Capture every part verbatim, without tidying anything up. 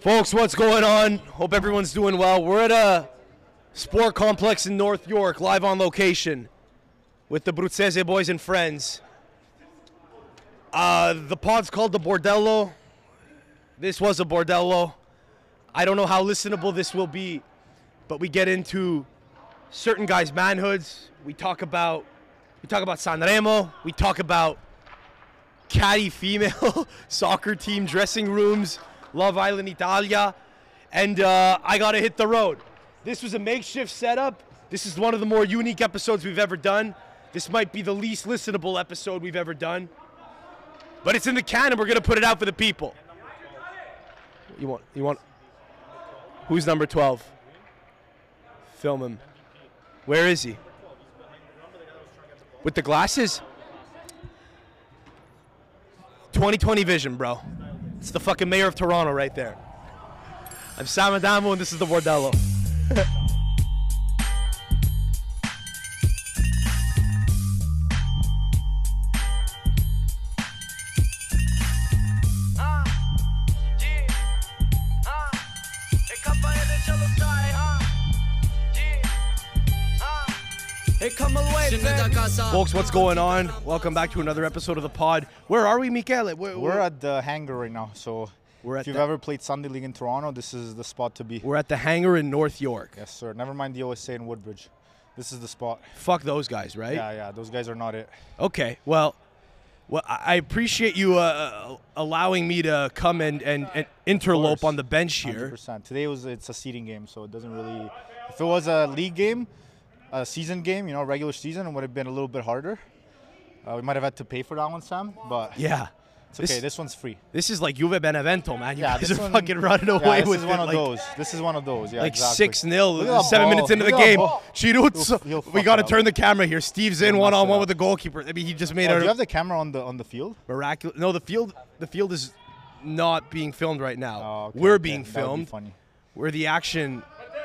Folks, what's going on? Hope everyone's doing well. We're at a sport complex in North York, live on location with the Bruzzese boys and friends. Uh, the pod's called the Bordello. This was a Bordello. I don't know how listenable this will be, but we get into certain guys' manhoods. We talk about we talk about Sanremo. We talk about catty female soccer team dressing rooms. Love Island Italia, and uh, I gotta hit the road. This was a makeshift setup. This is one of the more unique episodes we've ever done. This might be the least listenable episode we've ever done, but it's in the can and we're gonna put it out for the people. You want, you want, who's number twelve? Film him. Where is he? With the glasses? twenty twenty vision, bro. It's the fucking mayor of Toronto right there. I'm Sam Adamo and this is the Bordello. Folks, what's going on? Welcome back to another episode of the pod. Where are we, Michele? Where, we're at the hangar right now, so we're at if you've the, ever played Sunday League in Toronto, this is the spot to be. We're at the hangar in North York. Yes, sir. Never mind the O S A in Woodbridge. This is the spot. Fuck those guys, right? Yeah, yeah. Those guys are not it. Okay, well, well, I appreciate you uh, allowing me to come and, and, and interlope on the bench here. one hundred percent. Today was it's a seeding game, so it doesn't really. If it was a league game, a season game, you know, regular season, it would have been a little bit harder. Uh, we might have had to pay for that one, Sam, but yeah, it's okay. This, this one's free. This is like Juve Benevento, man. You yeah, guys this are one, fucking running away yeah, this with is it. one of like, those. This is one of those. Yeah, like exactly. six nil, ball. seven minutes into Look the game. Chiruzzo. He'll, he'll we got to turn up. the camera here. Steve's in one on one with the goalkeeper. I mean, he just made oh, a. Do you have the camera on the on the field? Miraculous. No, the field. The field is not being filmed right now. Oh, okay, We're okay. being That would be filmed. funny. Where the action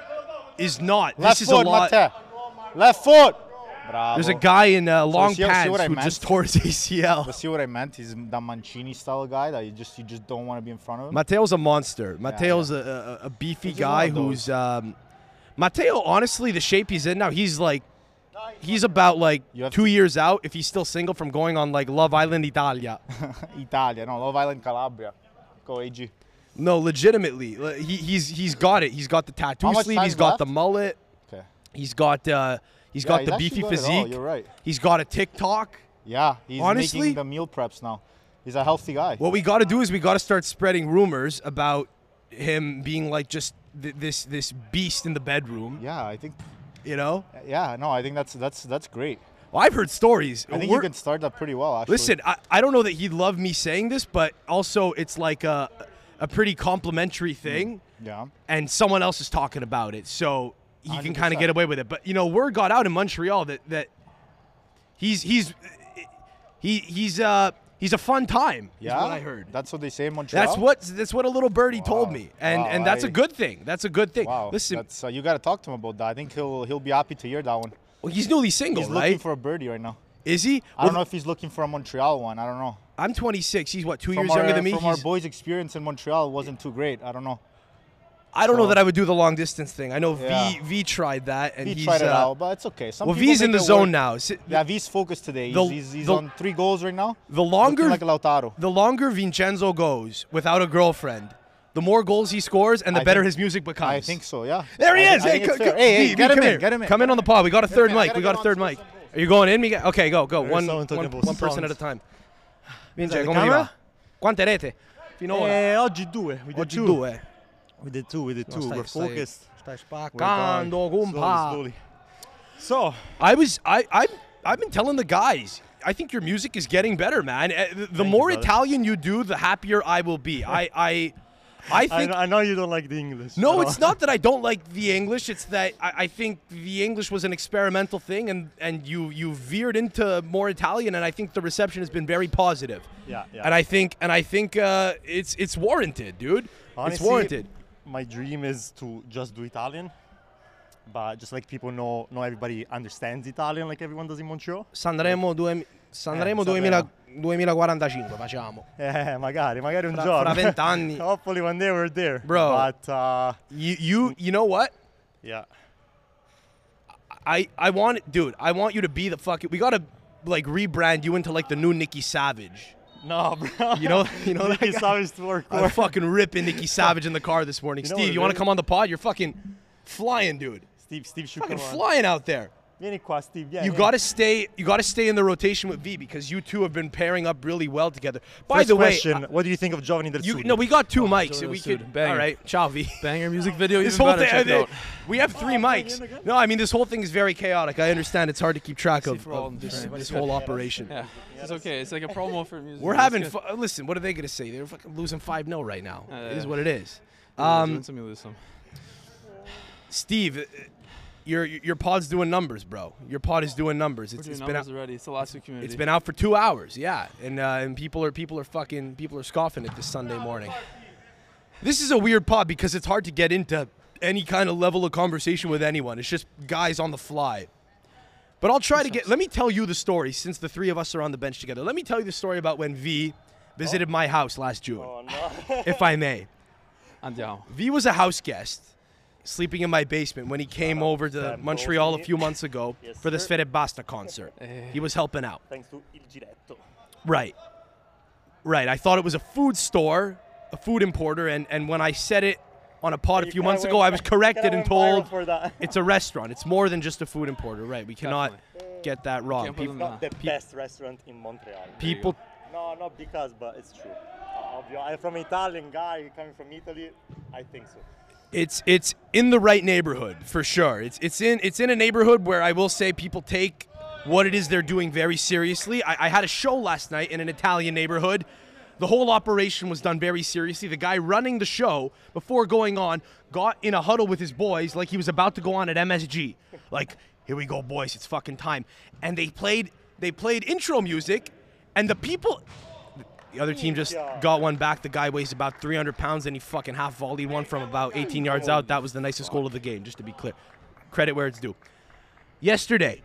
is not. Left this is foot, a lot. Mate. Left foot. Bravo. There's a guy in uh, long see, see pants who meant? just tore his A C L. But see what I meant? He's that Mancini style guy that you just you just don't want to be in front of him. Mateo's a monster. Mateo's yeah. A, a, a beefy He's guy who's. Um, Mateo, honestly, the shape he's in now, he's like, he's about like two years out if he's still single from going on like Love Island Italia. Italia, no, Love Island Calabria. Go A G. No, legitimately, he, he's he's got it. He's got the tattoo sleeve. He's got left? the mullet. Okay. He's got uh, he's yeah, got he's the beefy got it all, physique. You're right. He's got a TikTok. Yeah, he's Honestly, making the meal preps now. He's a healthy guy. What we got to do is we got to start spreading rumors about him being like just th this this beast in the bedroom. Yeah, I think. You know. Yeah, no, I think that's that's that's great. Well, I've heard stories. I think We're, you can start that pretty well, actually. Listen, I, I don't know that he'd love me saying this, but also it's like a a pretty complimentary thing. Yeah. And someone else is talking about it, so he one hundred percent. can kind of get away with it. But you know, word got out in Montreal that that he's he's he he's uh he's a fun time. Yeah, is what I heard. That's what they say in Montreal. That's what that's what a little birdie Wow. told me, and Wow, and that's I, a good thing. That's a good thing. Wow. Listen, that's, uh, you got to talk to him about that. I think he'll he'll be happy to hear that one. well, he's newly single, He's right? looking for a birdie right now. Is he? I don't know if he's looking for a Montreal one. I don't know. I'm twenty-six. He's what, two From years our, younger than me. From our He's- boys' experience in Montreal wasn't too great. I don't know. I don't know so- that I would do the long distance thing. I know Yeah. V V tried that, and He he's tried it uh, out, but it's okay. Some well, people V's in make the it zone work. now. Si- Yeah, V's focused today. The- he's he's, he's the- on three goals right now. The longer Looking like Lautaro. the longer Vincenzo goes without a girlfriend, the more goals he scores, and the I better think- his music becomes. I think so. Yeah. There he I is. think- I Hey, think it's co- fair. co- hey, hey, V, get V, him come in. here. Get him in. Come in on the pod. We got a third in, I mic. gotta We got a get third on mic. Are you going in? Miguel? Okay, go, go. There's One, someone talking one, about one person at songs. a time. Is Vince, that the come vi camera? va? Quante rete? Finora. Eh, oggi due. We did Oggi two. due. We did two. We did two. stai- We're stai- focused. Stai We're spaccando, going. compa. Slowly, slowly. So, I was, I, I, I've been telling the guys. I think your music is getting better, man. Uh, The, the Thank more you, brother. Italian you do, the happier I will be. I, I, I I, think. I know you don't like the English. No, at it's all. not that I don't like the English. It's that I, I think the English was an experimental thing, and, and you you veered into more Italian, and I think the reception has been very positive. Yeah, yeah. And I think and I think uh, it's it's warranted, dude. it's Honestly, warranted. My dream is to just do Italian, but just like people know, know everybody understands Italian, like everyone does in Montreal. Sanremo due, Sanremo Eh, duemila Sanremo. duemilaquarantacinque facciamo. Eh, magari, magari un Fra- giorno. fra vent'anni. Hopefully one day we're there. Bro. But, uh, You you you know what? yeah. I I want it, dude. I want you to be the fucking. We gotta like rebrand you into like the new Nikki Savage. No, bro. You know, you know that Nicky guy? Savage to work I'm for. fucking ripping Nikki Savage in the car this morning. You know Steve, what you it want to is? come on the pod? You're fucking flying, dude. Steve, Steve should Fucking come on. flying out there. Vieni qua, Steve. Vieni. You gotta stay. You gotta stay in the rotation with V because you two have been pairing up really well together. By First the way, question, what do you think of Giovanni Del you Sud? no, we got two mics. Giovanni We Del Sud, could. banger. All right, ciao V. Banger music video, This even whole better. thing, Check it out. we have three mics. No, I mean this whole thing is very chaotic. I understand it's hard to keep track See of, for all of this, different- this whole operation. Yeah, it's okay. It's like a promo for music. We're It's having good. fun. Listen, what are they gonna say? They're fucking losing five nil right now. Yeah, It is yeah. what it is. You lose Um, some, you lose some. Steve, uh, your your pod's doing numbers, bro. Your pod is doing numbers. We're It's, doing it's been out, numbers already. It's the last week community. it's been out for two hours, yeah, and uh, and people are people are fucking people are scoffing it this Sunday morning. This is a weird pod because it's hard to get into any kind of level of conversation with anyone. It's just guys on the fly. But I'll try to get. Let me tell you the story since the three of us are on the bench together. Let me tell you the story about when V visited my house last June, Oh, no. if I may. Andiamo. V was a house guest, sleeping in my basement when he came over to Sam Montreal a Goldstein. few months ago Yes, for the sir. Sfere Basta concert. Eh. He was helping out. Thanks to Il Giretto. Right. Right. I thought it was a food store, a food importer, and, and when I said it on a pod a You few kinda months went- ago, I was corrected kinda and went viral told for that. it's a restaurant. It's more than just a food importer. Right. We cannot Definitely. get that wrong. Can't put People, them- Not the best restaurant in Montreal. people No, not because, but it's true. Uh, I'll be hon- I'm from an Italian guy coming from Italy. I think so. It's it's in the right neighborhood for sure. It's it's in it's in a neighborhood where I will say people take what it is they're doing very seriously. I, I had a show last night in an Italian neighborhood. The whole operation was done very seriously. The guy running the show before going on got in a huddle with his boys like he was about to go on at M S G. Like, here we go, boys, it's fucking time. And they played they played intro music, and the people. The other team just got one back. The guy weighs about three hundred pounds, and he fucking half volleyed one from about eighteen yards out. That was the nicest goal of the game, just to be clear. Credit where it's due. Yesterday,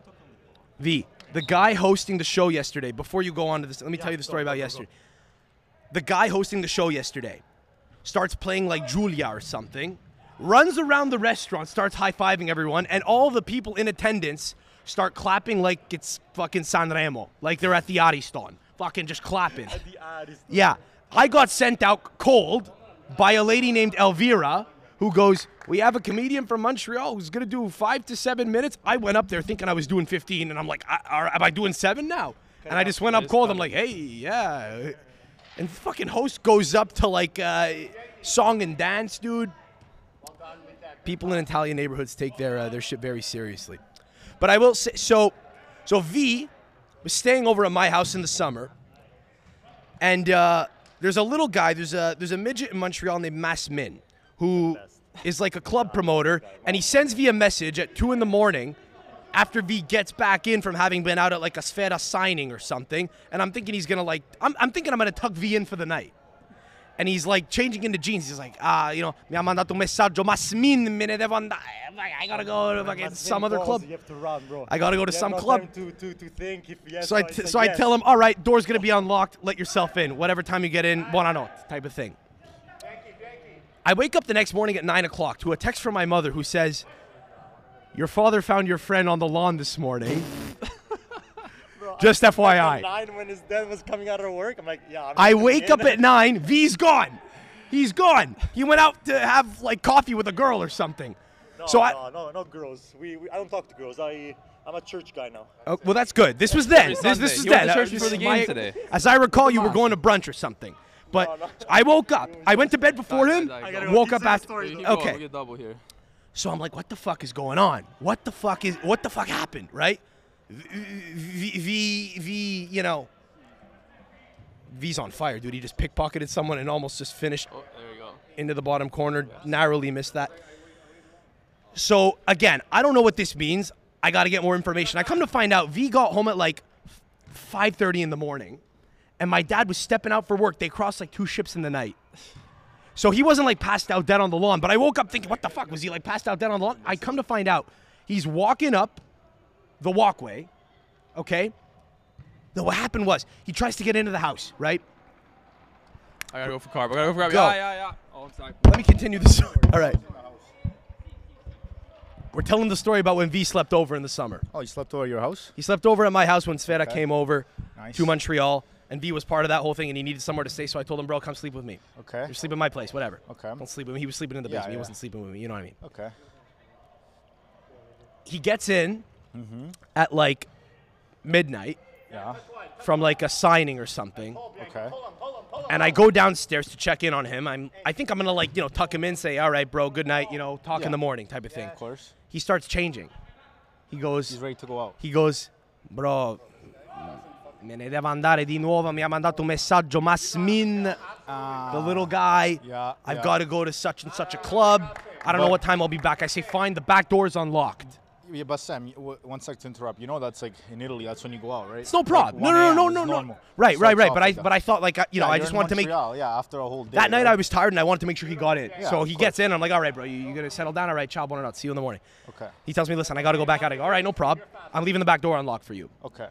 V, the guy hosting the show yesterday, before you go on to this, let me tell you the story about yesterday. The guy hosting the show yesterday starts playing like Julia or something, runs around the restaurant, starts high-fiving everyone, and all the people in attendance start clapping like it's fucking Sanremo, like they're at the Ariston. Fucking just clapping. The ad is Yeah. I got sent out cold by a lady named Elvira who goes, we have a comedian from Montreal who's going to do five to seven minutes. I went up there thinking I was doing fifteen, and I'm like, I, are, am I doing seven now? And I just went up cold. I'm like, hey, yeah. And fucking host goes up to like uh, song and dance, dude. People in Italian neighborhoods take their uh, their shit very seriously. But I will say, so, so V was staying over at my house in the summer, and uh, there's a little guy, there's a there's a midget in Montreal named Mas Min, who is like a club promoter, and he sends V a message at two in the morning after V gets back in from having been out at like a Sfera signing or something, and I'm thinking he's gonna like, I'm, I'm thinking I'm gonna tuck V in for the night. And he's like changing into jeans. He's like, ah, you know, mi ha mandato un messaggio, Masmin, me ne devo andare. I gotta go to fucking some other club. You have to run, bro. I gotta go to You have some no club. time To, to, to think if yes So I, or t- say so I yes. tell him, all right, door's gonna be unlocked. Let yourself in. Whatever time you get in, buonanotte, type of thing. I wake up the next morning at nine o'clock to a text from my mother who says, "Your father found your friend on the lawn this morning." Bro, Just I- F Y I. At nine when his dad was coming out of work, I'm like, yeah. I'm I coming wake in. up at nine. V's gone. He's gone. He went out to have like coffee with a girl or something. No, so I. no, no, not girls. We, we I don't talk to girls. I I'm a church guy now. Oh, well, that's good. This was then. Every This, this Sunday. was You went then. to church Uh, before the this- game my- today. As I recall, you were going to brunch or something. But No, no. I woke up. I went to bed before Die, him. die, die. I gotta go. Woke You up say the after. story, Keep though. going, Okay. we'll get double here. So I'm like, what the fuck is going on? What the fuck is? What the fuck happened? Right? V, v, v, v you know. V's on fire, dude. He just pickpocketed someone and almost just finished Oh, there you go. into the bottom corner. Narrowly missed that. So again, I don't know what this means. I got to get more information. I come to find out V got home at like five thirty in the morning, and my dad was stepping out for work. They crossed like two ships in the night. So he wasn't like passed out dead on the lawn, but I woke up thinking, what the fuck? Was he like passed out dead on the lawn? I come to find out he's walking up the walkway, okay? No, what happened was he tries to get into the house, right? I gotta go for carb. I gotta go for carb. Go. Yeah, yeah, yeah. Oh, it's not. Let me continue the story. All right. We're telling the story about when V slept over in the summer. Oh, you slept over at your house? He slept over at my house when Sfera Okay. came over Nice. to Montreal, and V was part of that whole thing, and he needed somewhere to stay, so I told him, bro, come sleep with me. Okay. You sleep at my place, whatever. Okay. Don't sleep with me. He was sleeping in the Yeah, basement. He yeah. wasn't sleeping with me. You know what I mean? Okay. He gets in Mm-hmm. at like midnight Yeah. from like a signing or something, Okay. and I go downstairs to check in on him. I'm, I think I'm gonna like, you know, tuck him in, say, all right, bro, good night, you know, talk Yeah. in the morning type of thing. Of course. He starts changing. He goes, He's ready to go out. he goes, bro, me ne devo andare di nuovo. Mi ha mandato un messaggio Masmin, the little guy. Yeah. I've yeah. got to go to such and such a club. I don't know But- what time I'll be back. I say, fine, the back door's unlocked. Yeah, but Sam, you- w- one sec to interrupt. You know that's like in Italy. That's when you go out, right? It's no problem. Like no, no, one no, a m no, is no, no. normal. Right, right, Starts right. off But I, like that. but I thought like, uh, you know, Yeah, I you're just in wanted to make. Montreal, yeah, after a whole day. That night right? I was tired and I wanted to make sure he got in. Yeah, so of he course. gets in. I'm like, all right, bro, you, you gonna settle down? All right, ciao, buonanotte. See you in the morning. Okay. He tells me, listen, I got to go back out. I go, all right, no problem. I'm leaving the back door unlocked for you. Okay.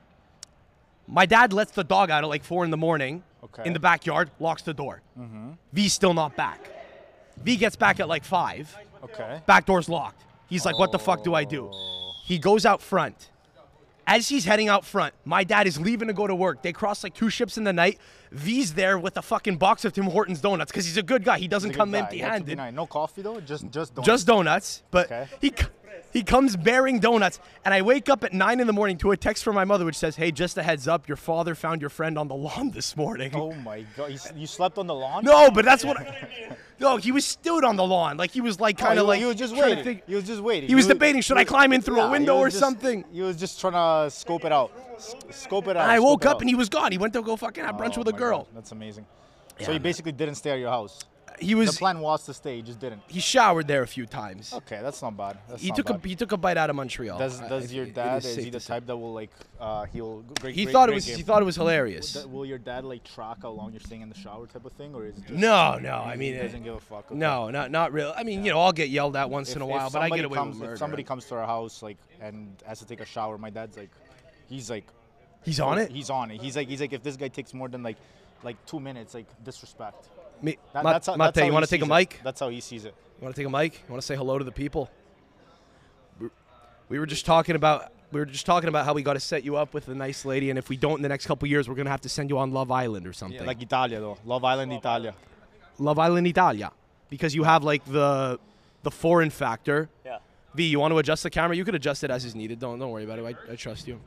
My dad lets the dog out at like four in the morning Okay. in the backyard, locks the door. Mm-hmm. V's still not back. V gets back at like five. Okay. Back door's locked. He's like, what the fuck do I do? Oh. He goes out front. As he's heading out front, my dad is leaving to go to work. They cross like two ships in the night. V's there with a fucking box of Tim Hortons donuts because he's a good guy. He doesn't He's a come good guy. That's empty-handed. nice. No coffee though. Just just donuts. Just donuts. But Okay. he c- he comes bearing donuts, and I wake up at nine in the morning to a text from my mother which says, "Hey, just a heads up, your father found your friend on the lawn this morning." Oh my god! You, s- you slept on the lawn? No, but that's what. I, no, he was stood on the lawn, like he was like Oh, kind of he, like he was just trying to waiting. think- He was just waiting. He was debating, should I climb in through a Yeah, he window was or just- something? He was just trying to scope it out. S- Scope it out. And I scope woke it up out. and he was gone. He went to go fucking have brunch Oh with a my girl. God, that's amazing. Yeah, so you man. basically didn't stay at your house. He The was. plan was to stay, you just didn't. He showered there a few times. Okay, that's not bad. That's He not took bad. a he took a bite out of Montreal. Does I- does I your think it dad is is safe he to the say. type that will like uh he'll great, He great, thought it great was game. he thought it was hilarious. Th- Will your dad like track how long you're staying in the shower type of thing, or is it just No, no. I mean, he it- doesn't give a fuck? Okay. no, not not real. I mean, you know, I'll get yelled at once If, in a if while, but I somebody get away comes, with murder. If somebody comes to our house like and has to take a shower, my dad's like, he's like, He's on it. He's on it. He's like, he's like, if this guy takes more than like, like two minutes, like disrespect. Me, That- Ma- that's how, Mate, that's how you he want to take a sees it. mic? That's how he sees it. You want to take a mic? You want to say hello to the people? We- We were just talking about we were just talking about how we got to set you up with a nice lady, and if we don't in the next couple years, we're gonna have to send you on Love Island or something. Like Italia though, Love Island Italia. Love Island Italia, because you have like the the foreign factor. Yeah. V, you want to adjust the camera? You could adjust it as is needed. Don't don't worry about it. I, I trust you.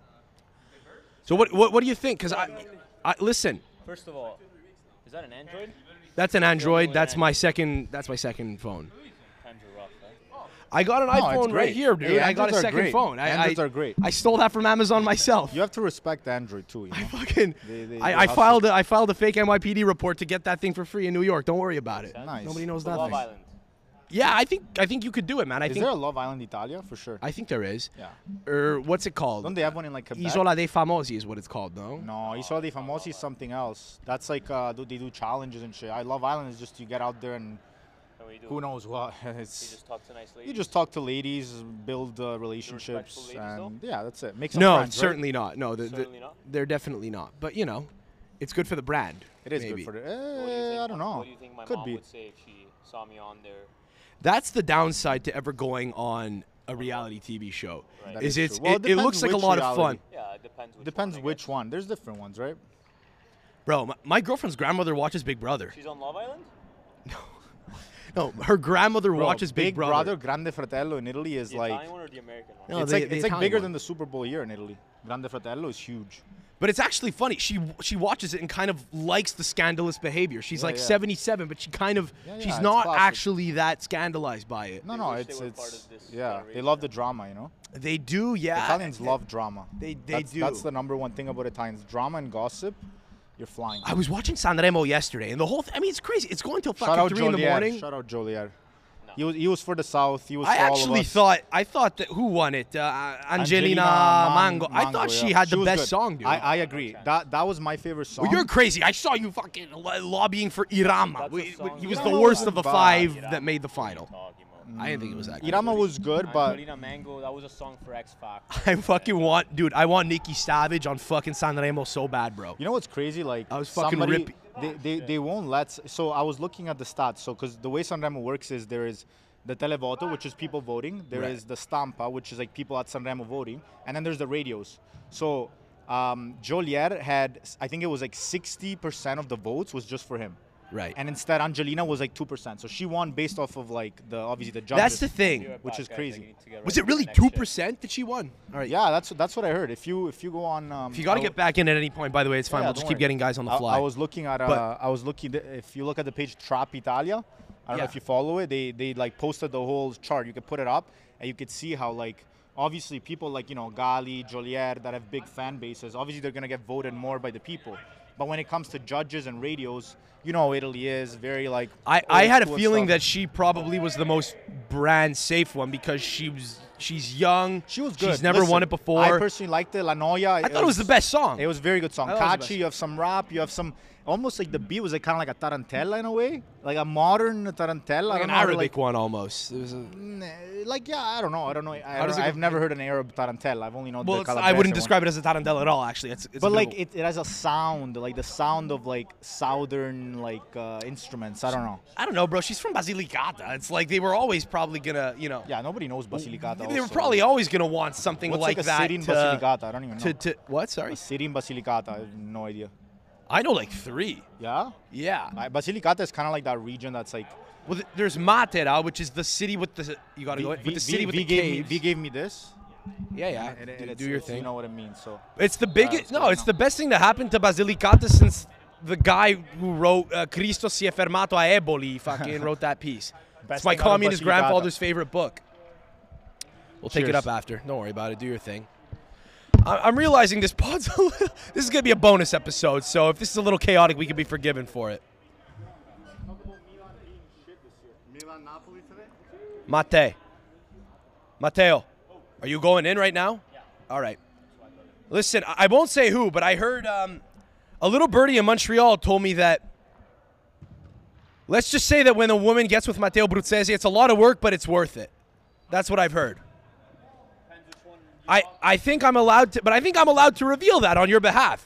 So what what what do you think? Because I, I listen. First of all, is that an Android? That's an Android. an That's my Android. second. That's my second phone. Times are rough, right? I got an No, it's iPhone right great. here, dude. Hey, I got a Androids are second great. phone. I, Androids I, are great. I stole that from Amazon myself. You have to respect Android too. You know? I fucking. They- they- I, they I hustle. filed a, I filed a fake N Y P D report to get that thing for free in New York. Don't worry about it. Nice. Nobody knows So Love nothing. Island. Yeah, I think I think you could do it, man. I Is think there a Love Island Italia for sure? I think there is. Yeah. Or what's it called? Don't they have one in like Quebec? Isola dei Famosi is what it's called, no? No, Isola dei Famosi is something else. That's like uh, do- they do challenges and shit. I Love Island is just you get out there and What do you do? who knows what. You It's just talk to nice ladies. you just talk to ladies, build uh, relationships, respectful ladies, and yeah, that's it. Make some No, friends, right? certainly not. No, they're, Certainly not. they're definitely not. But you know, it's good for the brand. It is maybe. good for the. What do you Eh, think I don't my- know. What do you think my Could mom be. would say if she saw me on there? That's the downside to ever going on a reality T V show. Right. That Is is it's true. Well, it, it it looks depends like a which lot of fun, reality. Yeah, it depends. Which Depends one, I which guess. one. There's different ones, right? bro. My, my girlfriend's grandmother watches Big Brother. She's on Love Island. No, her grandmother Bro, watches Big, Big Brother. Grande Fratello in Italy is The like Italian one or the American one? No, it's the- like the it's like Italian bigger one. than the Super Bowl year in Italy. Grande Fratello is huge. But it's actually funny. She she watches it and kind of likes the scandalous behavior. She's Yeah, like yeah. seventy-seven, but she kind of Yeah, yeah, she's it's not classic. actually that scandalized by it. No, They no, wish they it's were it's part of this yeah. They generation. love the drama, you know. They do, yeah. Italians love drama. They- they that's, do. That's the number one thing about Italians: drama and gossip. You're flying. I was watching Sanremo yesterday, and the whole thing, I mean, it's crazy. It's going till Shout fucking out three in the Joliet. morning. Shout out Joliet. No. He was he was for the South. He was I for all of actually us. thought I thought that who won it? Uh, Angelina, Angelina Mango. I Mango, thought she yeah. had She the was best good. song, dude. I, I agree. That that was my favorite song. well, you're crazy. I saw you fucking lo- lobbying for Irama. That's a We- song He you was don't the know worst is of the bad. five Irama. that made the final. Talking about. I didn't think it was that good. Irama was good, but Angelina Mango, that was a song for X Factor. I fucking want, dude, I want Nikki Savage on fucking Sanremo so bad, bro. you know what's crazy? Like I was fucking somebody, ripping- They, they, they won't let. So I was looking at the stats. So because the way Sanremo works is there is the televoto, which is people voting. There is Right. the stampa, which is like people at Sanremo voting, and then there's the radios. So um, Jolier had, I think it was like sixty percent of the votes was just for him. Right. And instead, Angelina was like two percent. So she won based off of like the obviously the judges. That's the thing. Which is crazy. Was it really two percent that she won? All right. Yeah, that's that's what I heard. If you if you go on, um, If you got to I- get back in at any point, by the way, it's fine. Yeah, we'll just don't keep worry. getting guys on the I- fly. I, was looking at. Uh, But- I was looking. th- If you look at the page Trap Italia, I don't know Yeah. if you follow it. They they like posted the whole chart. You could put it up, and you could see how like obviously people like you know Gali, Jolier that have big fan bases. Obviously they're gonna get voted more by the people. But when it comes to judges and radios, you know how Italy is very like. I, I old had a school feeling stuff. that she probably was the most brand safe one because she was she's young. She was good. She's never Listen, won it before. I personally liked it. La Noia. I thought it was the best song. It was a very good song. I thought it was the Catchy. best. You have some rap. You have some almost like the beat was like kind of like a tarantella in a way, like a modern tarantella. I like don't an know how to, Arabic like, one almost. It was a, Nah, like yeah, I don't know. I don't know. I How don't, does it I've go- never heard an Arab tarantella. I've only known well, the it's, I Calabrese wouldn't one. describe it as a tarantella at all. Actually, it's, it's But a bit like of a- it, it has a sound, like the sound of like southern like uh, instruments. I don't know. I don't know, bro. She's from Basilicata. It's like they were always probably gonna, you know. Yeah, nobody knows Basilicata. They were also. probably always gonna want something What's like, like, a that city in to, Basilicata? I don't even know. to, to what? Sorry, A city in Basilicata. I have no idea. I know like three. Yeah. Yeah. Uh, Basilicata is kind of like that region that's like. Well, th- there's Matera, which is the city with the you gotta go V- with the city V- with V the gave me, caves. V gave me this. yeah, yeah. And, and do, it's- do your it's- thing. You know what it means. So. It's the Uh, biggest. it's no, good it's now. the best thing that happened to Basilicata since the guy who wrote uh, Cristo si è fermato a Eboli fucking wrote that piece. It's Best my thing out of communist Basilicata. grandfather's favorite book. We'll take it Cheers. up after. Don't worry about it. Do your thing. I- I'm realizing this pod's a little, this is gonna be a bonus episode, so if this is a little chaotic, we can be forgiven for it. Milan Napoli today? Mate. Matteo, are you going in right now? Yeah. All right. Listen, I I won't say who, but I heard um, a little birdie in Montreal told me that. Let's just say that when a woman gets with Matteo Bruzzese, it's a lot of work, but it's worth it. That's what I've heard. I, I think I'm allowed to, but I think I'm allowed to reveal that on your behalf.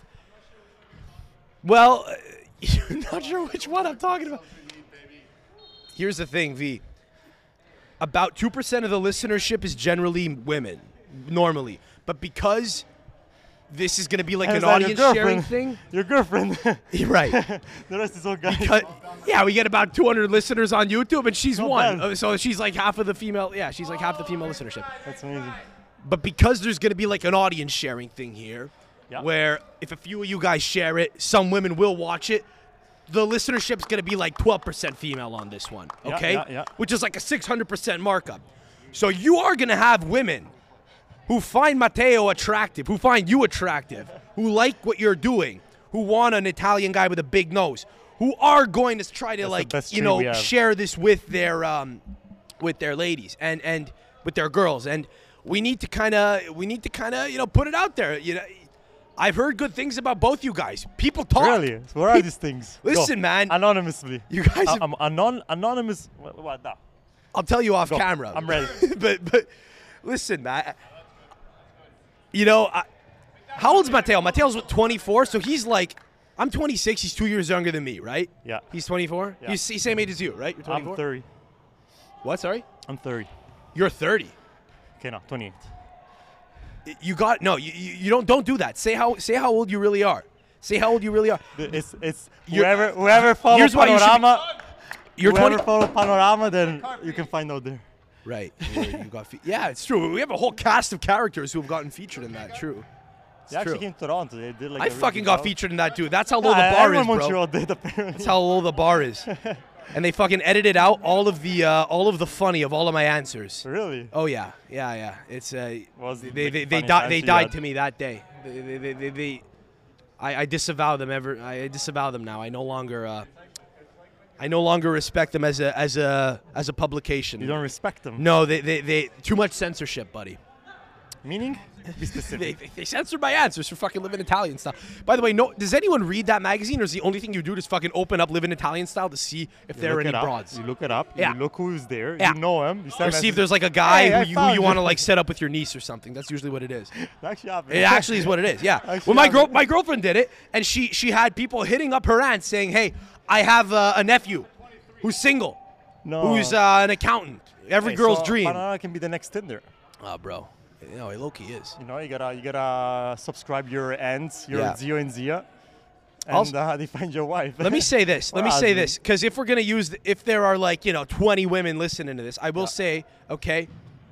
Well, you're not sure which one I'm talking about. Here's the thing, V. About two percent of the listenership is generally women, normally. But because this is going to be like Is an that your audience sharing girlfriend? thing. Your girlfriend. You're right. The rest is all guys. Because- yeah, we get about two hundred listeners on YouTube, and she's Not one. bad. Uh, So she's like half of the female. Yeah, she's like half the female listenership. That's amazing. But because there's going to be like an audience sharing thing here, Yeah. where if a few of you guys share it, some women will watch it. The listenership's going to be like twelve percent female on this one, Yeah, okay? yeah, yeah. Which is like a six hundred percent markup. So you are going to have women who find Matteo attractive, who find you attractive, who like what you're doing, who want an Italian guy with a big nose, who are going to try to That's the like, best you trait know, we have. share this with their um with their ladies and and with their girls, and we need to kind of we need to kind of, you know, put it out there. You know, I've heard good things about both you guys. People talk. Really? Where are Peop- these things? Listen, Go. man. Anonymously. You guys I- have- I'm anon- anonymous. What, what that? I'll tell you off Go. camera. I'm ready. but but listen, man. You know, I, how old's Matteo? Matteo's what, twenty-four, so he's like, I'm twenty-six. He's two years younger than me, right? Yeah. He's twenty-four. Yeah. He's, he's same age as you, right? You're twenty-four. I'm thirty. What? Sorry. I'm thirty. You're thirty. Okay, no, twenty-eight. You got no. You, you you don't don't do that. Say how say how old you really are. Say how old you really are. It's it's You're- whoever whoever follow Here's why you should be- Panorama. You're whoever twenty. follow Panorama, then you can find out there. Right. Yeah, you got fe- yeah, it's true. We have a whole cast of characters who have gotten featured in that. True. It's They actually true. came to Toronto. They did like. I a really fucking good got job. featured in that too. That's how low Yeah, the bar everyone is, in bro. Montreal did apparently. That's how low the bar is. And they fucking edited out all of the uh, all of the funny of all of my answers. Really? Oh yeah, yeah, yeah. It's uh, Was they the they big they, they, funny di- they answer you died had? to me that day. They they, they, they, they I, I disavow them ever. I disavow them now. I no longer uh, I no longer respect them as a as a as a publication. You don't respect them. No, they, they, they too much censorship, buddy. Meaning? Be specific. They, they censored my answers for fucking Living Italian Style. By the way, no, does anyone read that magazine, or is the only thing you do is fucking open up Living Italian Style to see if You there are look any it up, broads? You look it up. Yeah. You look who's there. Yeah. You know him. You Or send see if messages. there's like a guy Hey, I who you, found who you you. want to like set up with your niece or something. That's usually what it is. Actually happened. It actually is what it is. Yeah. Actually Well, my girl, happened. my girlfriend did it, and she she had people hitting up her aunt saying, "Hey, I have uh, a nephew who's single, No. who's uh, an accountant. Every Hey, girl's so dream." Banana can be the next Tinder. Oh, bro. You know, low key is. You know, you gotta you gotta subscribe your aunts, your Yeah. Zio and Zia, and Also- uh, they find your wife. Let me say this. Let me Wow, say dude. this, because if we're gonna use, the, if there are like you know twenty women listening to this, I will Yeah. say, okay,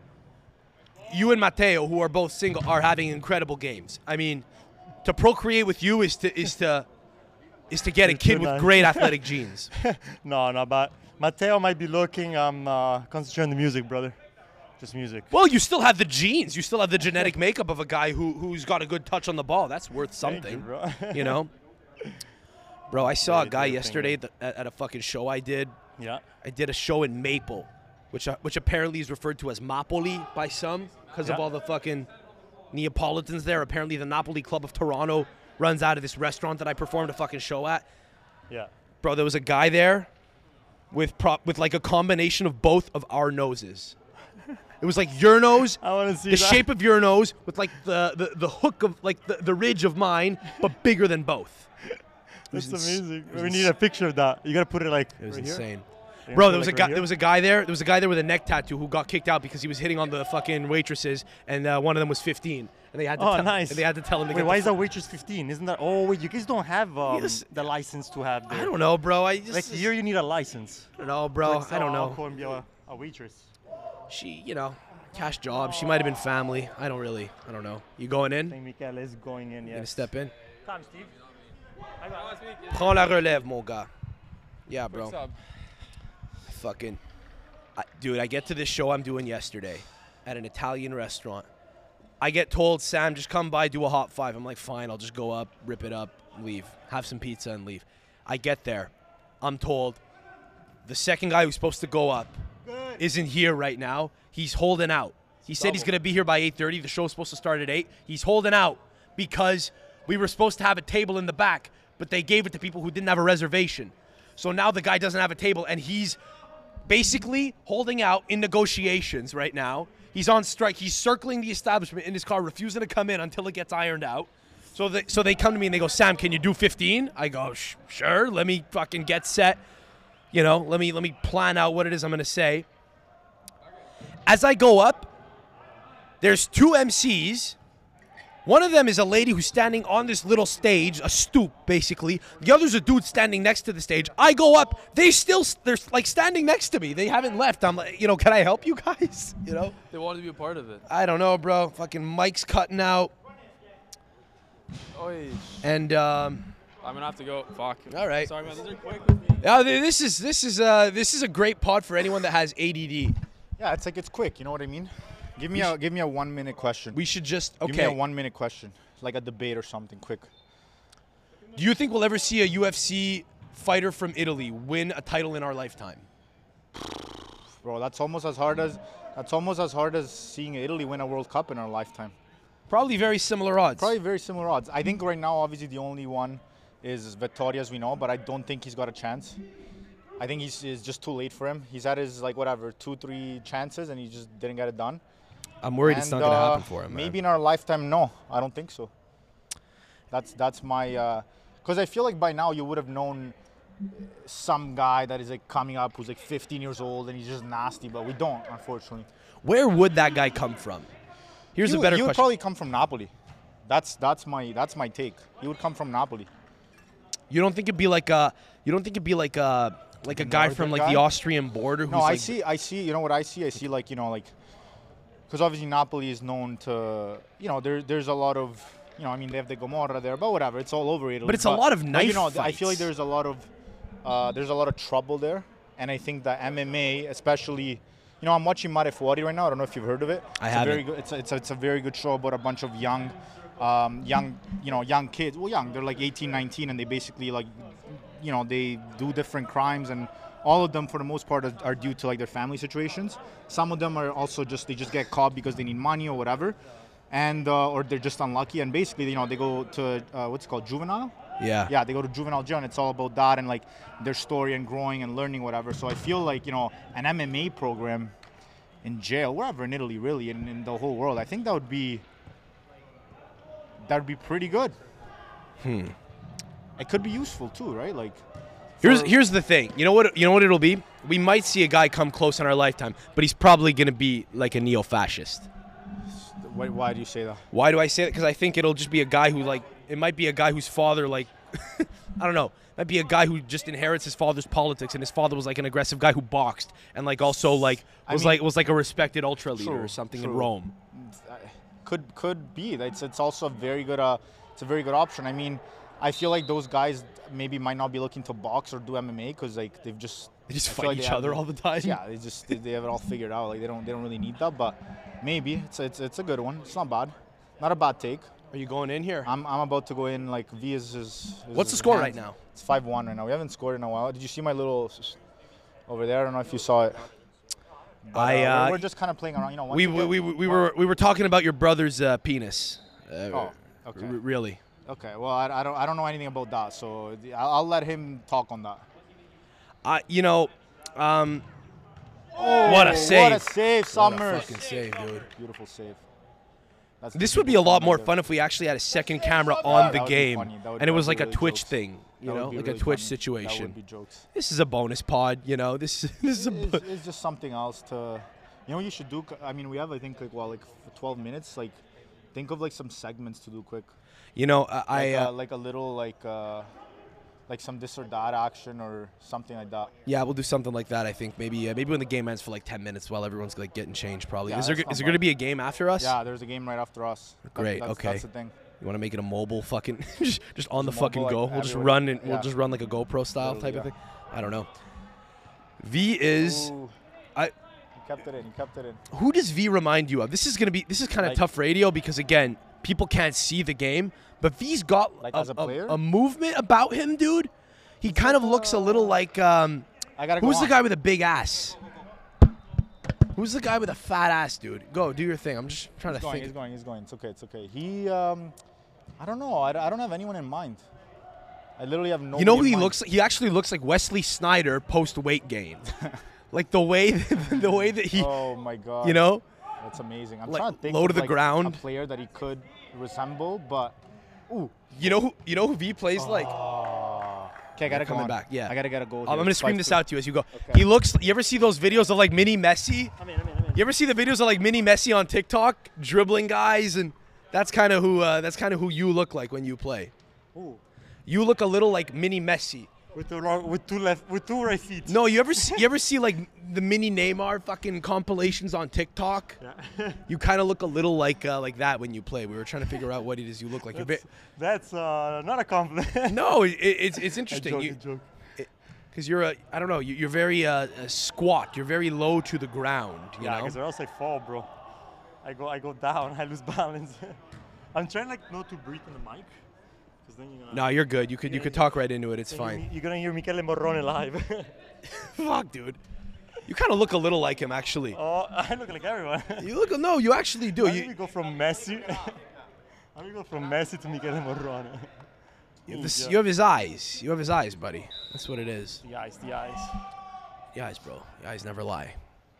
you and Matteo, who are both single, are having incredible games. I mean, to procreate with you is to is to is to get a You're kid too with nice. great athletic genes. No, no, but Matteo might be looking. I'm uh, concentrating on the music, brother. Just music. Well, you still have the genes. You still have the genetic makeup of a guy who who's got a good touch on the ball. That's worth Thank something, you, bro. you know. Bro, I saw a you guy do your thing, yesterday th- at, at a fucking show I did. Yeah. I did a show in Maple, which uh, which apparently is referred to as Mapoli by some because of Yeah. all the fucking Neapolitans there. Apparently, the Napoli Club of Toronto runs out of this restaurant that I performed a fucking show at. Yeah. Bro, there was a guy there with prop with like a combination of both of our noses. It was like your nose, I want to see the that. shape of your nose, with like the, the, the hook of like the, the ridge of mine, but bigger than both. It was That's ins- amazing. it was We ins- need a picture of that. You gotta put it like. It was right here. insane. You Bro, put there it, was a like, guy. right There here? was a guy there. There was a guy there with a neck tattoo who got kicked out because he was hitting on the fucking waitresses, and uh, one of them was fifteen, and they had to Oh, tell, nice. and they had to tell him to Wait, get why the is that waitress fifteen? Isn't that? Oh, wait, you guys don't have um, Yes. the license to have. fu- The, I don't know, bro. I just Like here, you need a license. I don't know, bro. Like, I don't so know. alcohol and be a, a waitress. She, you know, cash job. She might have been family. I don't really. I don't know. You going I in? think Michele is going in. You gonna Yes. step in? Come, Steve. Prends la relève, mon gars. Yeah, Quick bro. sub. Fucking, I, dude. I get to this show I'm doing yesterday at an Italian restaurant. I get told, Sam, just come by, do a hot five. I'm like, fine, I'll just go up, rip it up, leave, have some pizza, and leave. I get there. I'm told the second guy who's supposed to go up isn't here right now. He's holding out. He said he's going to be here by eight thirty. The show's supposed to start at eight. He's holding out because we were supposed to have a table in the back, but they gave it to people who didn't have a reservation. So now the guy doesn't have a table, and he's basically holding out in negotiations right now. He's on strike. He's circling the establishment in his car, refusing to come in until it gets ironed out. So they, so they come to me and they go, Sam, can you do fifteen? I go, Sh- sure. Let me fucking get set. You know, let me let me plan out what it is I'm gonna say. As I go up, there's two M Cs. One of them is a lady who's standing on this little stage, a stoop, basically. The other's a dude standing next to the stage. I go up. They still, they're like standing next to me. They haven't left. I'm like, you know, can I help you guys? You know? They wanted to be a part of it. I don't know, bro. Fucking mic's cutting out. Oy. And, um, I'm gonna have to go. Fuck. All right. Sorry, man. These are quick with me. yeah, th- this is, this is, uh, this is a great pod for anyone that has A D D. Yeah, it's like it's quick. You know what I mean? Give me a give me a one minute question. We should just, Give me a okay. one minute question, like a debate or something, quick. Do you think we'll ever see a U F C fighter from Italy win a title in our lifetime? Bro, that's almost as hard as that's almost as hard as seeing Italy win a World Cup in our lifetime. Probably very similar odds. Probably very similar odds. I think right now, obviously, the only one is Vettori, as we know, but I don't think he's got a chance. I think he's it's just too late for him. He's had his like whatever two, three chances, and he just didn't get it done. I'm worried it's And, not going to uh, happen for him. man. Maybe in our lifetime, no, I don't think so. That's that's my because I feel like by now you would have known some guy that is like coming up who's like fifteen years old and he's just nasty, but we don't, unfortunately. Where would that guy come from? Here's He a would- better he would question. probably come from Napoli. That's that's my that's my take. He would come from Napoli. You don't think it'd be like a? You don't think it'd be like a like a guy from northern like the guy? Austrian border? Who's No, I like, see. I see. You know what I see? I see like you know like because obviously Napoli is known to you know there there's a lot of you know I mean they have the Gomorra there, but whatever. It's all over Italy. But it's a lot of but, knife You know, I feel like fights. there's a lot of uh, there's a lot of trouble there, and I think that M M A, especially. You know, I'm watching Mare Fuori right now. I don't know if you've heard of it. I it's A very haven't. good, it's, a, it's, a, it's a very good show about a bunch of young, um, young, you know, young kids. Well, young. They're like eighteen, nineteen, and they basically like, you know, they do different crimes, and all of them, for the most part, are, are due to like their family situations. Some of them are also just they just get caught because they need money or whatever. and uh, or they're just unlucky, and basically, you know, they go to uh, what's it called, juvenile. Yeah. Yeah, they go to juvenile jail, and it's all about that and like their story and growing and learning whatever. So I feel like, you know, an M M A program in jail, wherever in Italy, really, in, in the whole world, I think that would be that would be pretty good. Hmm. It could be useful too, right? Like, Here's for- here's the thing. You know what? You know what it'll be. We might see a guy come close in our lifetime, but he's probably gonna be like a neo-fascist. Why, why do you say that? Why do I say that? Because I think it'll just be a guy who like it might be a guy whose father like I don't know. Might be a guy who just inherits his father's politics, and his father was like an aggressive guy who boxed and like also like I was mean- like was like a respected ultra leader True, or something in true. Rome. Could could be. It's it's also a very good uh it's a very good option. I mean, I feel like those guys maybe might not be looking to box or do M M A because like they've just They just I feel fight like they each have other the- all the time. Yeah, they just they, they have it all figured out. Like they don't they don't really need that, but maybe it's it's it's a good one. It's not bad, not a bad take. Are you going in here? I'm I'm about to go in. Like V is is. is What's the his score hand. right now? It's five one right now. We haven't scored in a while. Did you see my little s- over there? I don't know if you saw it. But, I, uh, we're- uh, we're just kind of playing around. You know, once We you we, get- we, we were we were talking about your brother's uh, penis. Uh, Oh, okay. r- really? Okay, well, I, I don't I don't know anything about that, so the- I'll, I'll let him talk on that. Uh, you know, um, what a save! What a save, What a Summers! fucking save, dude. Beautiful save. That's This the would be a beautiful lot thing more right fun if we actually had a second camera on that the would be game, funny. That would- and it that was would like be a really Twitch jokes. thing, you That would know, be like really a Twitch funny. situation. That would be jokes. This is a bonus pod, you know. This this is a. It's, bo- it's just something else to, you know, what you should do. I mean, we have I think like well like for twelve minutes. Like, think of like some segments to do quick. You know, I. Like, I uh, uh, like a little like uh, like some this or that action or something like that. yeah, we'll do something like that. I think maybe uh, maybe when the game ends for like ten minutes while everyone's like getting changed. Probably. Yeah, is there that's is not there going to bad. be a game after us? Yeah, there's a game right after us. That- Great, That's, okay. That's the thing. You want to make it a mobile fucking just, just on the Just a fucking mobile, go. like, We'll just everybody- run and we'll yeah. just run like a GoPro style Literally, type of yeah. thing. I don't know. V is Ooh. I. You kept it in. You kept it in. Who does V remind you of? This is gonna be this is kind of Like- tough radio because again, people can't see the game, but V's got Like a, as a player? a movement about him, dude. He kind of looks a little like um I gotta go who's the on. guy with a big ass? Who's the guy with a fat ass, dude? Go, do your thing. I'm just trying He's to going. think. He's going. He's going. It's okay. It's okay. He. Um, I don't know. I, I don't have anyone in mind. I literally have no. You know who he looks like? He actually looks like Wesley Snyder post weight gain. Like the way the way that he, Oh my god. you know? That's amazing. I'm Like, trying to think low to of the like ground. a player that he could resemble, but. Ooh. You know who you know who V plays like? Okay, I gotta coming go on. back, yeah. I gotta get a goal. I'm here. gonna It's scream five this two. out to you as you go. Okay. He looks. You ever see those videos of like mini Messi? I'm in, I'm in, I'm in. You ever see the videos of like mini Messi on TikTok dribbling guys, and that's kind of who uh, that's kind of who you look like when you play. Ooh. You look a little like mini Messi. With the wrong, with two left, with two right feet. No, you ever see, you ever see like the mini Neymar fucking compilations on TikTok? Yeah. You kind of look a little like uh, like that when you play. We were trying to figure out what it is you look like. You're that's, bit, that's uh, not a compliment. no, it, it's it's A interesting. joke, You, a joke. Because you're a, I don't know, you- you're very uh, uh, squat. You're very low to the ground. You Yeah, know. because or else I fall, bro. I go, I go down. I lose balance. I'm trying like not to breathe in the mic, because then you're gonna. No, you're good. You could you Yeah, could yeah. talk right into it. It's then you're- fine. You're gonna hear Michele Morrone live. Fuck, dude. You kind of look a little like him, actually. Oh, I look like everyone. You look no, you actually do. How do we You, go from Messi? How do we go from Messi to Michele Morrone? you, have Ooh, this, yeah. you have his eyes. You have his eyes, buddy. That's what it is. The eyes, the eyes. The eyes, bro. The eyes never lie.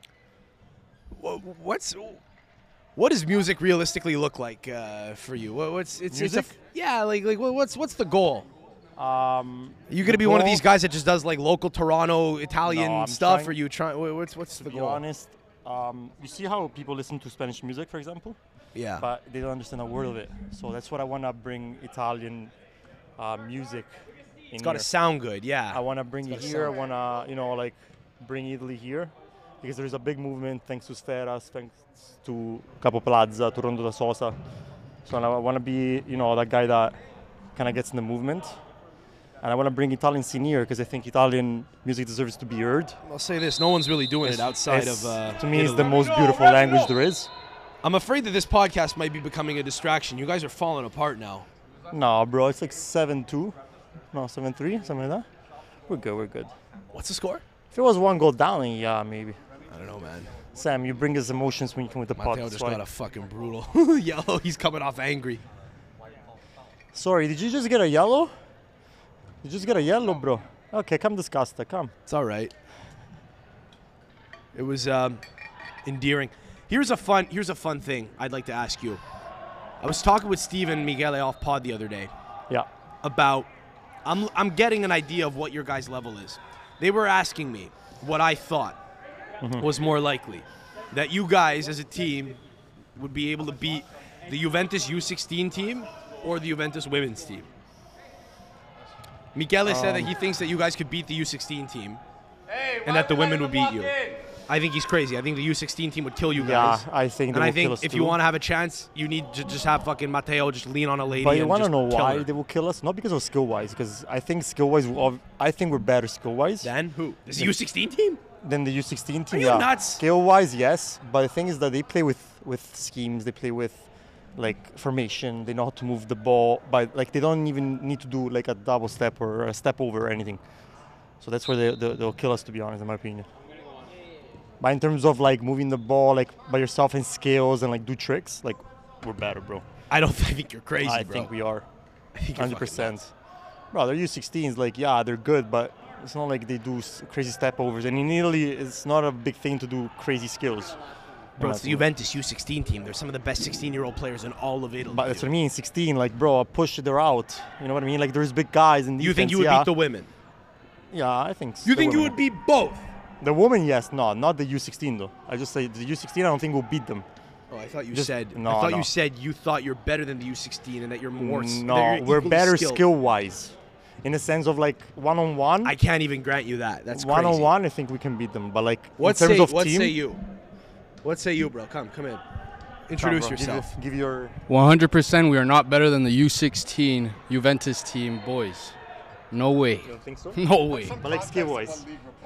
Wha- What's what does music realistically look like uh, for you? What, what's it's, it's a, Music? yeah, like like what- what's what's the goal? Um, Are you gonna be one of goal- these guys that just does like local Toronto Italian No, I'm stuff? trying- Or you trying? What's what's to the be goal? honest, um, you see how people listen to Spanish music, for example, Yeah. but they don't understand a word of it. So that's what I want to bring Italian uh, music in It's got to here. sound good. Yeah. I want to bring it gotta here. I sound- want to, you know, like bring Italy here because there is a big movement thanks to Sferas, thanks to Capo Plaza, to Rondo da Sosa. So I want to be, you know, that guy that kind of gets in the movement. And I want to bring Italian scene here because I think Italian music deserves to be heard. I'll say this: no one's really doing it It's- outside it's- of. Uh, to me, it's Italy. the most beautiful language there is. I'm afraid that this podcast might be becoming a distraction. You guys are falling apart now. No, bro, it's like seven two. No, seven three, something like that. We're good, we're good. What's the score? If it was one goal down, then yeah, maybe. I don't know, man. Sam, you bring us emotions when you come with the puck. Mateo that's just why. got a fucking brutal yellow. He's coming off angry. Sorry, did you just get a yellow? You just get a yellow, bro. Okay, come discuss that. Come. It's all right. It was um, endearing. Here's a fun. Here's a fun thing I'd like to ask you. I was talking with Steven Miguel off pod the other day Yeah. about. I'm I'm getting an idea of what your guys' level is. They were asking me what I thought Mm-hmm. was more likely, that you guys as a team would be able to beat the Juventus U sixteen team or the Juventus women's team. Michele said that he thinks that you guys could beat the U sixteen team and that the women would beat you. I think he's crazy. I think the U sixteen team would kill you Yeah, guys. I think they and I will kill think us if too. you want to have a chance, you need to just have fucking Mateo just lean on a lady But you and want to just know kill why her. they will kill us? Not because of skill-wise, because I think skill-wise, we'll- I think we're better skill-wise Then who? This is the U sixteen team? than the U sixteen team. you yeah. nuts? Skill-wise, yes. But the thing is that they play with with schemes. They play with like formation. They know how to move the ball. But like they don't even need to do like a double step or a step over or anything. So that's where they, they they'll kill us, to be honest, in my opinion. But in terms of like moving the ball like by yourself and skills and like do tricks, like we're better, bro. I don't I think you're crazy, I bro. think we are. I think you're Hundred fucking percent. nuts. Bro, their U sixteens, like yeah, they're good, but it's not like they do s- crazy step overs. And in Italy, it's not a big thing to do crazy skills. Bro, And it's the that's- Juventus U sixteen team. They're some of the best sixteen-year-old players in all of Italy. But that's dude. what I mean. sixteen, like bro, push they're out. You know what I mean? Like there's big guys in defense. You think you would yeah. beat the women? Yeah, I think. s- You the think you women. would beat both? The women? Yes, no, not the U sixteen though. I just say the U sixteen. I don't think we'll beat them. Oh, I thought you Just- said. no, I thought no. you said you thought you're better than the U sixteen and that you're more. s- that No, you're we're equally better skilled. skill-wise, in the sense of like one-on-one. I can't even grant you that. That's crazy. One-on-one, I think we can beat them. But like What in terms say? of What team, say you? What say you, bro? Come, come in. Come, Introduce bro, give your- yourself. Give your one hundred percent we are not better than the U sixteen Juventus team boys. No way. You don't think so? No way. But like skill-wise.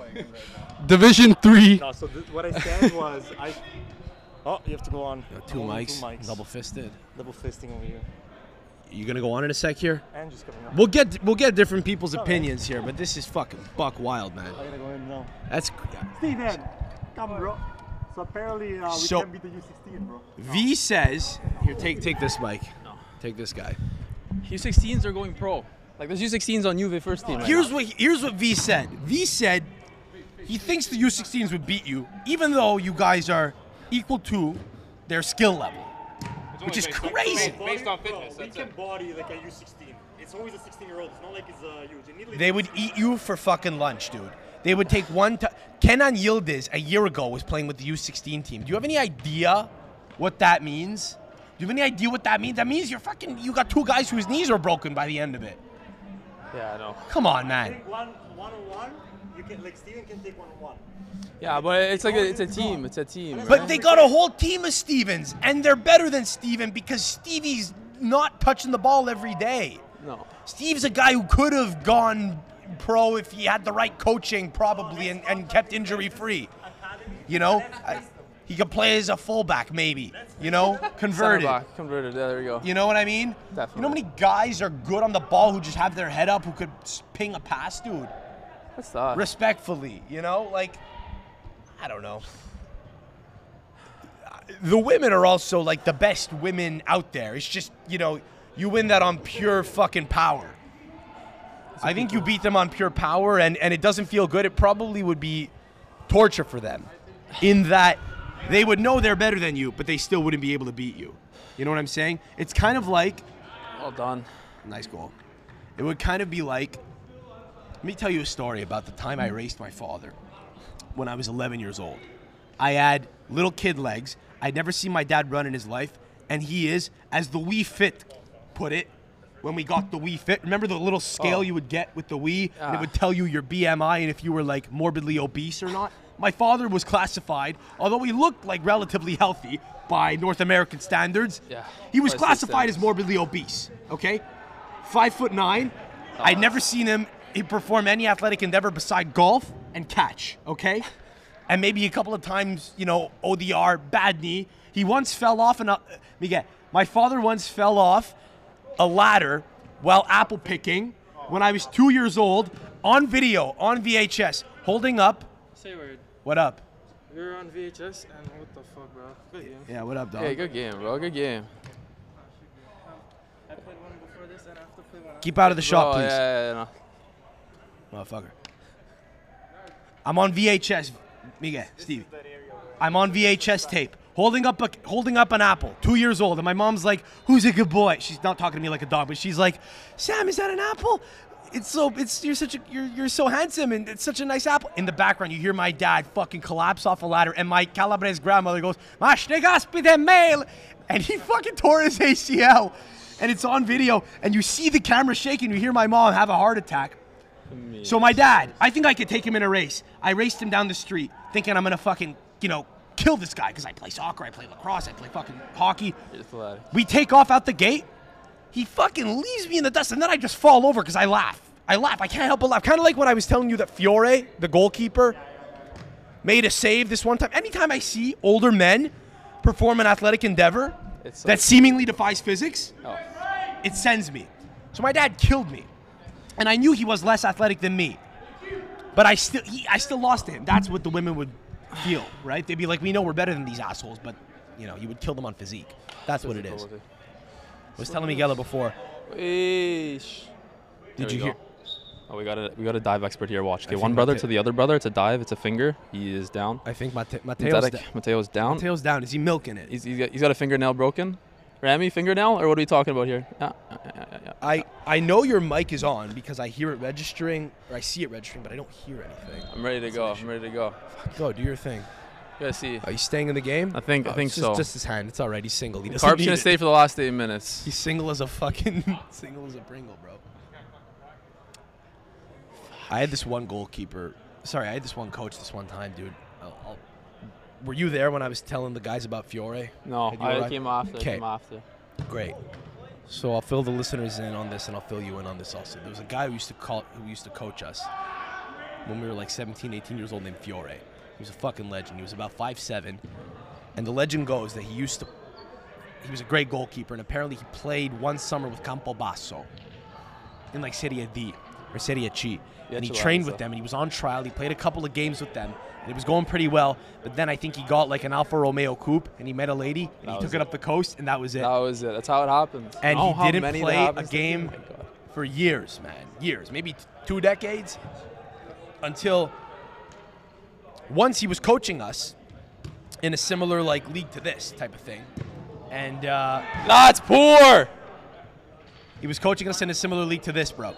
Division three. No, so th- what I said was I. Oh, you have to go on. Two Hold on, mics, Two mics. double fisted. Double fisting over here. You gonna go on in a sec here? And just coming up. We'll get we'll get different people's All right. opinions here, but this is fucking buck wild, man. I gotta go in now. That's Steven, come, bro. So apparently uh, we So- can beat the U sixteen, bro. V says here. Take take this mic. No. Take this guy. U sixteens are going pro. Like there's U sixteens on Juve first team. Right Here's now. what here's what V said. V said he thinks the U sixteens would beat you, even though you guys are equal to their skill level, which is crazy. Based on fitness, that's it. body like a U sixteen. It's always a sixteen-year-old. It's not like it's uh, huge. In Italy, They would eat you for fucking lunch, dude. They would take one. T- Kenan Yildiz a year ago was playing with the U sixteen team. Do you have any idea what that means? Do you have any idea what that means? That means you're fucking. You got two guys whose knees are broken by the end of it. Yeah, I know. Come on, man. one one-on-one. You can like Steven can take one-on-one. Yeah, but it's like a, it's a team. It's a team. you But know? they got a whole team of Stevens, and they're better than Steven because Stevie's not touching the ball every day. no. Steve's a guy who could have gone pro if he had the right coaching, probably, and, and kept injury free. You know, I, he could play as a fullback, maybe. You know, Center converted. back, converted. Yeah, there you go. You know what I mean? Definitely. You know how many guys are good on the ball who just have their head up, who could s- ping a pass, dude? What's that? Respectfully, you know, like, I don't know. The women are also like the best women out there. It's just, you know, you win that on pure fucking power. I think you beat them on pure power, and, and it doesn't feel good. It probably would be torture for them in that they would know they're better than you, but they still wouldn't be able to beat you. You know what I'm saying? It's kind of like, Well done. nice goal. It would kind of be like, let me tell you a story about the time I raced my father when I was eleven years old. I had little kid legs. I'd never seen my dad run in his life, and he is, as the Wii Fit put it, when we got the Wii Fit. Remember the little scale Oh. you would get with the Wii, and it Ah. would tell you your B M I and if you were like morbidly obese or not? My father was classified, although he looked like relatively healthy by North American standards, Yeah, he was by state classified as standards. morbidly obese, okay? Five foot nine. I'd never seen him he perform any athletic endeavor beside golf and catch, okay? And maybe a couple of times, you know, O D R, bad knee. He once fell off and, uh, Miguel, my father once fell off a ladder while apple picking when I was two years old on video, on V H S, holding up. Say a word. What up? You're on V H S and what the fuck, bro? Good game. Yeah, what up, dog? Hey, good game, bro. Good game. I played one before this and after played one. Keep out of the shop, Bro, please. yeah, yeah, yeah, Motherfucker. I'm on V H S, Miguel, Stevie. I'm on V H S tape, holding up a holding up an apple, two years old, and my mom's like, "Who's a good boy?" She's not talking to me like a dog, but she's like, "Sam, is that an apple? It's so it's you're such a you're you're so handsome and it's such a nice apple." In the background, you hear my dad fucking collapse off a ladder, and my Calabrese grandmother goes, "Mas negaspide mail," and he fucking tore his A C L, and it's on video, and you see the camera shaking. You hear my mom have a heart attack. So my dad, I think I could take him in a race. I raced him down the street, thinking I'm gonna fucking, you know, kill this guy because I play soccer, I play lacrosse, I play fucking hockey. We take off out the gate. He fucking leaves me in the dust, and then I just fall over because I laugh. I laugh. I can't help but laugh. Kind of like when I was telling you that Fiore, the goalkeeper, made a save this one time. Anytime I see older men perform an athletic endeavor It's that like- seemingly defies physics, Oh. it sends me. So my dad killed me. And I knew he was less athletic than me. But I still he, I still lost to him. That's what the women would feel, right? They'd be like, we know we're better than these assholes, but, you know, you would kill them on physique. That's what it is. I was telling Miguel before. Eesh. Did There you we hear? go. Oh, we got a we got a dive expert here. Watch. Okay, I one think brother Mate- to the other brother. It's a dive. It's a finger. He is down. I think Mate- Mateo's, Mateo's, da- Mateo's down. Mateo's down. Is he milking it? He's, he's, got, he's got a fingernail broken. Rami, fingernail, or what are we talking about here? Yeah, yeah, yeah, yeah, yeah. I, I know your mic is on because I hear it registering, or I see it registering, but I don't hear anything. I'm ready to go. I'm ready to go. Go, do your thing. Gotta see. Are you staying in the game? I think I Oh, think it's so. Just, just his hand. It's all right. He's single. He doesn't Carp's need gonna it. stay for the last eight minutes. He's single as a fucking single as a Pringle, bro. I had this one goalkeeper. Sorry, I had this one coach this one time, dude. I'll, I'll, were you there when I was telling the guys about Fiore? No, Had you I arrived? came after. Okay. Came after. Great. So I'll fill the listeners in on this, and I'll fill you in on this also. There was a guy who used to call, who used to coach us when we were like seventeen, eighteen years old, named Fiore. He was a fucking legend. He was about five seven, and the legend goes that he used to. He was a great goalkeeper, and apparently he played one summer with Campobasso in like Serie D or Serie C. Yeah, And he Chihuahua, trained with so. them, and he was on trial. He played a couple of games with them, and it was going pretty well. But then I think he got like an Alfa Romeo coupe, and he met a lady, and That he was took it it. up the coast, and that was it. That was it. That's how it happens. And You know he how didn't many that play a happens to? game Oh my God. for years, man. Years, maybe t- two decades, until once he was coaching us in a similar like league to this type of thing, and uh, That's poor. he was coaching us in a similar league to this, bro.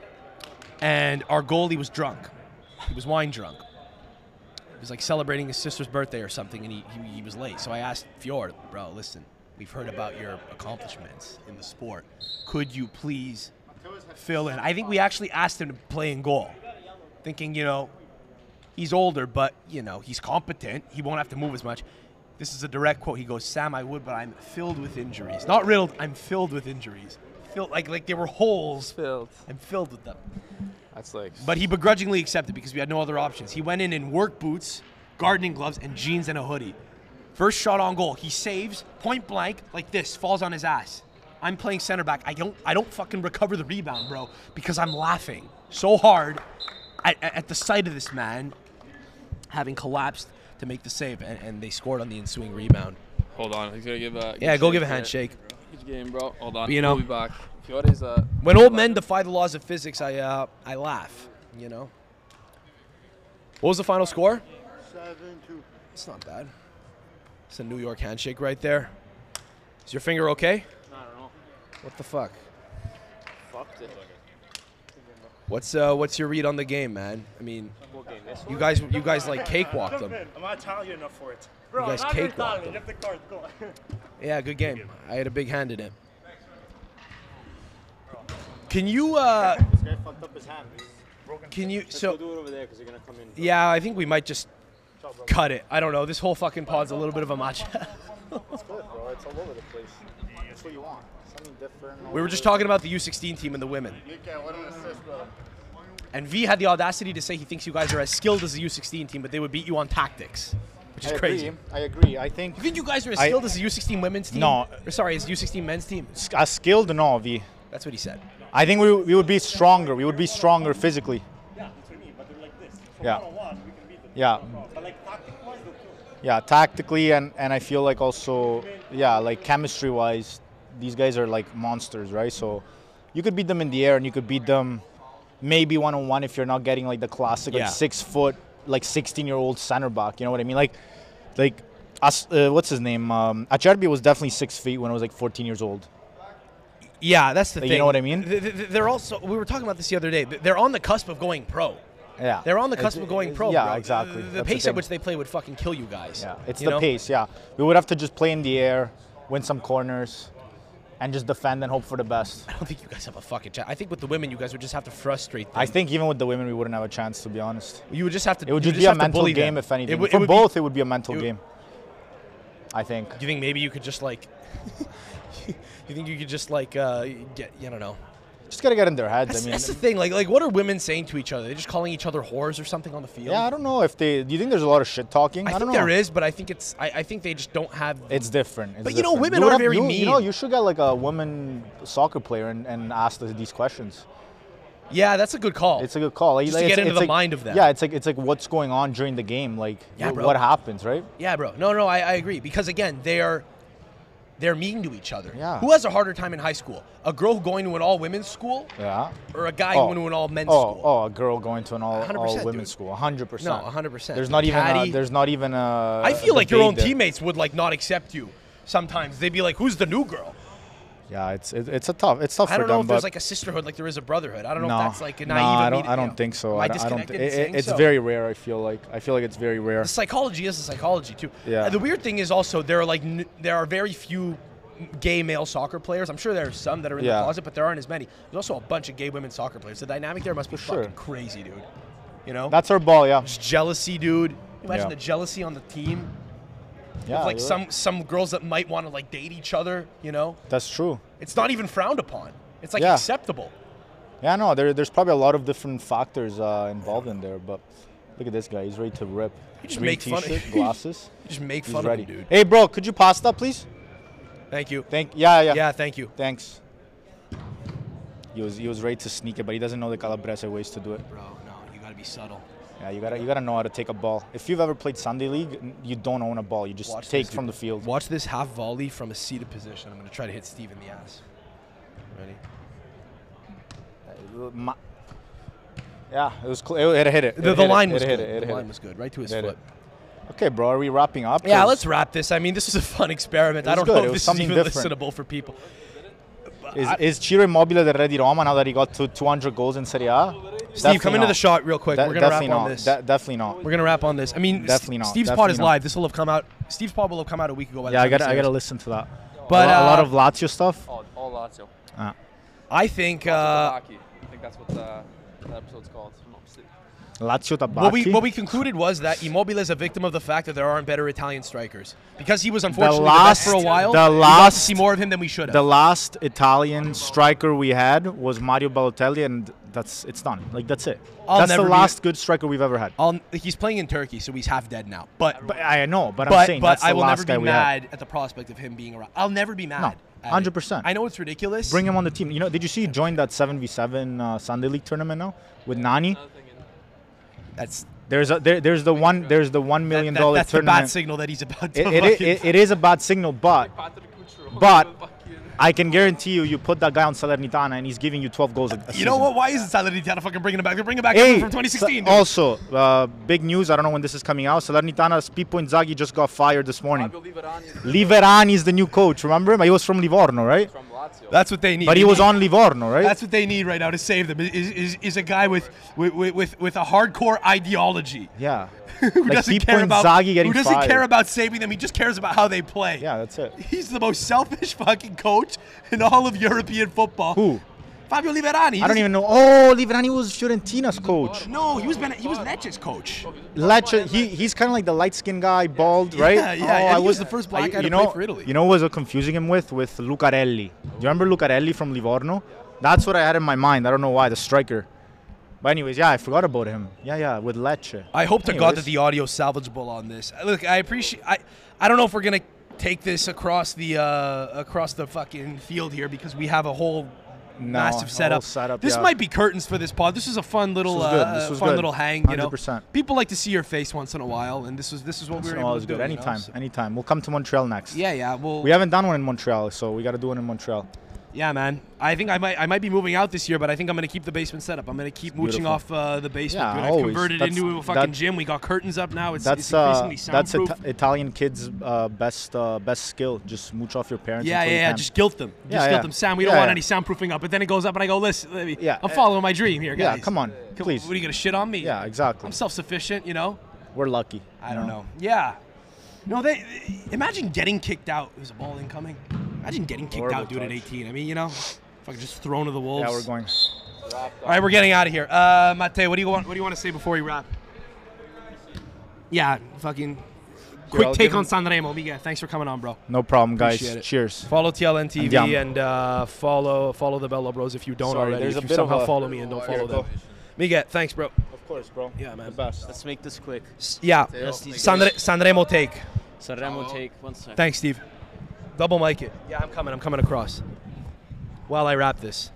And our goalie was drunk. He was wine drunk. He was like celebrating his sister's birthday or something, and he, he, he was late. So I asked Fjord, bro, listen, we've heard about your accomplishments in the sport. Could you please fill in? I think we actually asked him to play in goal, thinking, you know, he's older, but, you know, he's competent. He won't have to move as much. This is a direct quote. He goes, Sam, I would, but I'm filled with injuries. Not riddled, I'm filled with injuries. Filled, like, like there were holes. Filled. I'm filled with them. That's like. But he begrudgingly accepted because we had no other options. He went in in work boots, gardening gloves, and jeans and a hoodie. First shot on goal, he saves point blank like this, falls on his ass. I'm playing center back. I don't, I don't fucking recover the rebound, bro, because I'm laughing so hard at, at the sight of this man having collapsed to make the save, and, and they scored on the ensuing rebound. Hold on. He's gonna give a. Yeah, good go shake give a here. handshake. Good game, bro. Hold on. But, you know- we'll be back. Fiore's uh. When old men defy the laws of physics, I, uh, I laugh. You know. What was the final score? seven two. It's not bad. It's a New York handshake right there. Is your finger okay? I don't know. What the fuck? Fucked it. What's uh what's your read on the game, man? I mean, you guys you guys like cakewalked them. I'm not Italian enough for it. You guys cakewalked them. Lift the card. Go. Yeah, good game. I had a big hand in it. Can you uh This guy fucked up his hand. can you Let's so go do it over there because they're gonna come in. yeah, I think we might just cut it. I don't know. This whole fucking pod's a little bit of a match. It's good, bro. It's all over the place. That's what you want. Something different. We were just talking about the U sixteen team and the women. What an assist, bro. And V had the audacity to say he thinks you guys are as skilled as the U sixteen team, but they would beat you on tactics, which is I crazy. agree. I agree. I think You think you guys are as I- skilled as the U sixteen women's team? No. Or sorry, as U sixteen men's team? a skilled no, V. That's what he said. I think we, we would be stronger. We would be stronger physically. Yeah, that's what I mean. But they're like this. So Yeah. one on one, we can beat them. Yeah. But like tactic wise, they'll kill Yeah, tactically and and I feel like also yeah, like chemistry wise, these guys are like monsters, right? So you could beat them in the air and you could beat them maybe one on one if you're not getting like the classic Yeah. like six foot like sixteen year old center back. You know what I mean? Like like us, uh, what's his name? Um, Acerbi was definitely six feet when I was like fourteen years old. Yeah, that's the You thing. know what I mean? Th- th- They're also. We were talking about this the other day. They're on the cusp of going pro. Yeah, They're on the It's- cusp of going it's- pro. Yeah, bro. exactly. The, That's the the pace at thing. which they play would fucking kill you guys. Yeah, it's you the know? pace. Yeah, we would have to just play in the air, win some corners, and just defend and hope for the best. I don't think you guys have a fucking chance. I think with the women, you guys would just have to frustrate them. I think even with the women, we wouldn't have a chance, to be honest. you would just have to. It would you just be a have to mental bully game, them. if anything. It would- it For would be- both, it would be a mental it would- game. I think. Do you think maybe you could just like? you think you could just like uh, get? I don't know. Just gotta get in their heads. That's, I mean, that's the thing. Like, like, what are women saying to each other? They're just calling each other whores or something on the field. yeah, I don't know if they. Do you think there's a lot of shit talking? I, I, don't think know. there is, but I think it's. I, I think they just don't have. It's different. It's But you know, different. women would are have- very you, mean. You know, you should get like a woman soccer player and, and ask the, these questions. Yeah, that's a good call. It's a good call. Like, Just to it's- get into it's the like- mind of them. Yeah, it's like it's like what's going on during the game. Like, Yeah, wh- bro. what happens, right? Yeah, bro. No, no, I, I agree. Because again, they are they're mean to each other. Yeah. Who has a harder time in high school? A girl going to an all women's school Yeah. or a guy Oh. going to an all men's Oh, school? oh, a girl going to an all, one hundred percent, all women's dude. school, one hundred percent. No, one hundred percent. There's not even a, Caddy. there's not even a. I feel a like your own debate there. teammates would like not accept you. Sometimes they'd be like, "Who's the new girl?" Yeah, it's it, it's a tough it's tough I for don't know them, if there's but like a sisterhood like there is a brotherhood. I don't know no, if that's like a no, naive. I don't. immediate- I you don't know. think so. Am I I, don't- I don't. disconnected It, in saying it's so? very rare. I feel like I feel like it's very rare. The psychology is the psychology too. Yeah. And the weird thing is also there are like n- there are very few gay male soccer players. I'm sure there are some that are in Yeah. the closet, but there aren't as many. There's also a bunch of gay women soccer players. The dynamic there must be For sure. fucking crazy, dude. You know? That's our ball, yeah. Just jealousy, dude. Imagine Yeah. the jealousy on the team. Yeah, of like you're some right. some girls that might want to like date each other. You know? That's true. It's not even frowned upon. It's like Yeah. acceptable. Yeah, no, there, there's probably a lot of different factors uh, involved in there, but look at this guy. He's ready to rip. You just Green make fun- t-shirt, glasses. You just make He's fun ready. of him, dude. Hey, bro, could you pass that, please? Thank you. Thank. Yeah, yeah. Yeah, thank you. Thanks. He was he was ready to sneak it, but he doesn't know the Calabrese ways to do it. Bro, no, you gotta be subtle. Yeah, you gotta you gotta know how to take a ball. If you've ever played Sunday League, n- you don't own a ball. You just Watch take this, from dude. the field. Watch this half volley from a seated position. I'm gonna try to hit Steve in the ass. Ready? Uh, ma- Yeah, it was. Cl- it, it hit it. The, It the hit line it. was It good. hit it. It The hit line it. was good, right to his It hit foot. it. Okay, bro, are we wrapping up? Yeah, 'Cause let's wrap this. I mean, this was a fun experiment. It I was don't good. know It if was this is something even different. listenable for people. Is, I- is Ciro Immobile the ready Roma now that he got to two hundred goals in Serie A? Steve, come into the shot real quick. De- We're gonna wrap definitely on not. this. De- definitely not. We're gonna wrap on this. I mean, Definitely St- not. Steve's pod Definitely is not. live. This will have come out. Steve's pod will have come out a week ago. By the Yeah, I time gotta this I gotta airs. listen to that. But, a, lot, a lot uh, of Lazio stuff. All, all Lazio. Ah. I think. Uh, I think that's what the, the episode's called. if I'm not mistaken. Lazio Tabacchi. What we what we concluded was that Immobile is a victim of the fact that there aren't better Italian strikers because he was unfortunately the, best for a last- while. the we got to last- see more of him than we should have. The last Italian striker we had was Mario Balotelli, and that's it's done. Like that's it. I'll that's the never be- last good striker we've ever had. I'll, he's playing in Turkey, so he's half dead now. But But I know, but, I'm but, saying but that's the I will last never guy be we had. mad at the prospect of him being around. I'll never be mad. at it. one hundred percent. I know it's ridiculous. Bring him on the team. You know, did you see he joined that seven v seven uh, Sunday League tournament now with Nani? That's There's a there, there's the one there's the one million that, dollar that's the tournament. bad signal that he's about to. It, it, fucking- it, it is a bad signal, but but I can guarantee you, you put that guy on Salernitana and he's giving you twelve goals a, a you know season. what? Why isn't Salernitana fucking bringing him back? They're bringing back Hey, from twenty sixteen. Sa- also, uh, big news. I don't know when this is coming out. Salernitana's Pippo Inzaghi just got fired this morning. Liverani is the new coach. Remember him? He was from Livorno, right? From Lazio. That's what they need. But he They was need- on Livorno, right? That's what they need right now to save them. Is is, is a guy with with, with with a hardcore ideology yeah. who Like doesn't Pippo care about Inzaghi getting who doesn't fired. care about saving them. He just cares about how they play. Yeah, that's it. He's the most selfish fucking coach in all of European football. Who? Fabio Liverani. He I don't doesn't- even know. Oh, Liverani was Fiorentina's coach. No, he was Ben, he was Lecce's coach. Lecce, he he's kind of like the light-skinned guy, bald, right? Yeah, yeah, Oh, and I he was the first black I- guy you to know, play for Italy. You know what was confusing him with? With Lucarelli. Do you remember Lucarelli from Livorno? That's what I had in my mind. I don't know why, the striker. But anyways, yeah, I forgot about him. Yeah, yeah, with Lecce. I hope to God Anyways. that the audio is salvageable on this. Look, I appreciate. I I don't know if we're gonna take this across the uh, across the fucking field here because we have a whole massive whole setup. setup, This yeah. might be curtains for this pod. This was a fun little, This was good. uh, This was fun good. little hang. You know, one hundred percent. people like to see your face once in a while, and this was this is what we were So able it's to do. good. you know, Anytime, so- anytime. We'll come to Montreal next. Yeah, yeah. Well, We haven't done one in Montreal, so we got to do one in Montreal. yeah, man. I think I might I might be moving out this year, but I think I'm gonna keep the basement setup. I'm gonna keep mooching beautiful. off uh, the basement. Yeah, dude. I've always. converted That's- into a fucking that- gym. We got curtains up now. It's, That's it's uh, increasingly that's soundproof. Ita- Italian kids' uh, best uh, best skill. Just mooch off your parents. Yeah, until yeah, you yeah. can. Just guilt them. Just Yeah, guilt yeah. them. Sam, we Yeah, don't want yeah. any soundproofing up. But then it goes up, and I go, listen, let me- Yeah, I'm uh, following my dream here, guys. Yeah, come on, Come- please. What are you gonna shit on me? Yeah, exactly. I'm self-sufficient, you know. We're lucky. I you don't know. Yeah. No, they imagine getting kicked out. There's a ball incoming. Imagine getting kicked Horrible out, dude, at touch. eighteen. I mean, you know, fucking just thrown to the wolves. Yeah, we're going. All right, we're getting out of here. Uh, Matteo, what do you want? What do you want to say before we wrap? Yeah, fucking quick I'll take give on him- Sanremo. Miguel, thanks for coming on, bro. No problem, guys. Appreciate it. Cheers. Follow T L N T V Andiamo. and uh, follow follow the Bello Bros if you don't Sorry, already. there's If a you bit of somehow a- follow me and don't Here, follow go. them. Miguel, thanks, bro. Of course, bro. Yeah, man. The best. Let's make this quick. S- Yeah, Sanre- Sanremo take. Sanremo take. One second. Thanks, Steve. Double mic it. Yeah, I'm coming. I'm coming across. While I wrap this.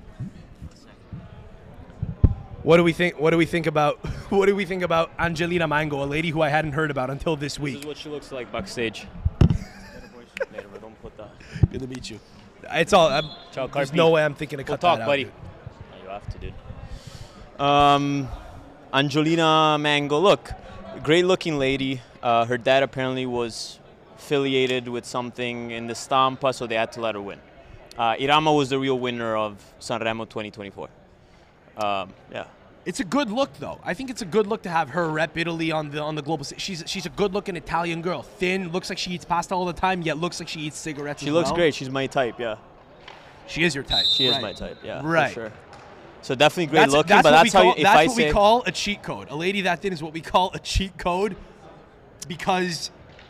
What do we think? What do we think about? What do we think about Angelina Mango, a lady who I hadn't heard about until this This week? is what she looks like backstage. Later, but don't put that. Good to meet you. It's all. I'm, Ciao, there's Carpi. no way I'm thinking to We'll cut talk, that out, buddy. dude. Oh, you have to, dude. Um, Angelina Mango. Look, great-looking lady. Uh, her dad apparently was affiliated with something in the Stampa, so they had to let her win. Uh, Irama was the real winner of Sanremo twenty twenty-four. Um, yeah. It's a good look, though. I think it's a good look to have her rep Italy on the on the global stage. She's she's a good-looking Italian girl, thin, looks like she eats pasta all the time, yet looks like she eats cigarettes. She as looks well. great. She's my type, yeah. She is your type. She is right. my type, yeah. Right. For sure. So definitely great That's, looking, that's but what that's we how call, you, if that's I what say we call a cheat code. A lady that thin is what we call a cheat code, because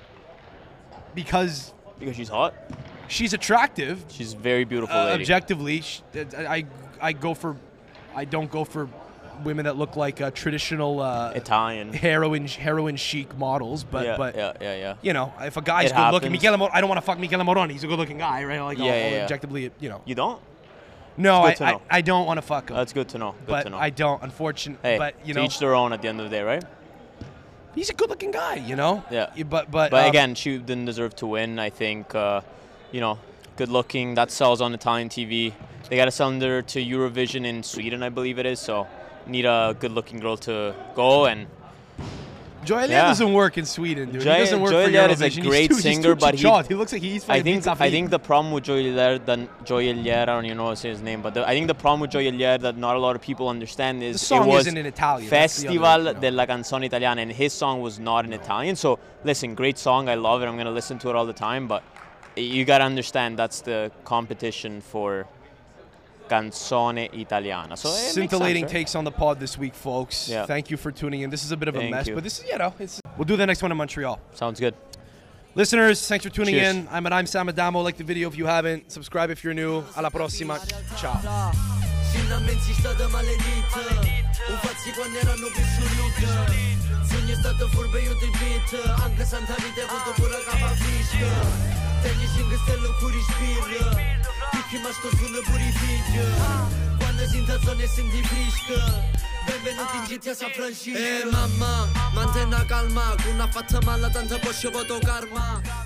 because because she's hot. she's attractive. She's a very beautiful Uh, lady. objectively, sh- I I go for I don't go for women that look like uh, traditional uh, Italian. heroin heroin chic models, but yeah, but yeah, yeah, yeah. you know, if a guy's It good looking, happens. Michele Mor- I don't want to fuck Michele Moroni. He's a good looking guy, right? Like, Yeah, all, yeah, all yeah. objectively, you know. You don't? No, I, It's good to I know. I don't want to fuck him. That's good to know. Good but to know. I don't, unfortunately. hey, but you to know, each their own at the end of the day, right? he's a good looking guy, you know. Yeah. But but But um, again, she didn't deserve to win. I think, uh, you know, good looking. That sells on Italian T V. They got to send her to Eurovision in Sweden, I believe it is. So need a good looking girl to go. And Joy Yeah. doesn't work in Sweden, dude. Joy- he doesn't work Joy for Eliade is a Eurovision. He's great too- he's singer, too but he- jawed. he looks like he eats I fucking think pizza I think the problem with Joy Eliade, that Joy Eliade, I don't even know how to say his name, but the, I think the problem with Joy Eliade that not a lot of people understand is The song it was isn't in Italian. That's the other, Festival you know. della Canzone Italiana, and his song was not in Italian. So listen, great song, I love it. I'm gonna listen to it all the time, but you gotta understand that's the competition for Canzone Italiana. So it makes Scintillating sense, right? takes on the pod this week, folks. Yeah. Thank you for tuning in. This is a bit of a Thank mess, you. but this is, you know, it's. We'll do the next one in Montreal. Sounds good. Listeners, thanks for tuning Cheers. in. I'm at I'm Sam Adamo. Like the video if you haven't. Subscribe if you're new. Alla prossima. Ciao. Finalmente stata maledita. Ufazzi quando erano più sullut. Sogni è stato furbo io ti beat. Anche Santa Vita ha avuto pure capafisca. Tegli cinque stelle pure spirra. Picchi ma sto sulle pure figlia. Quando si intazzone e senti frisca. Benvenuti in G T A San Francisco. Eh mamma, mantenna calma. Che non ha fatto male tanta poi ci voto karma.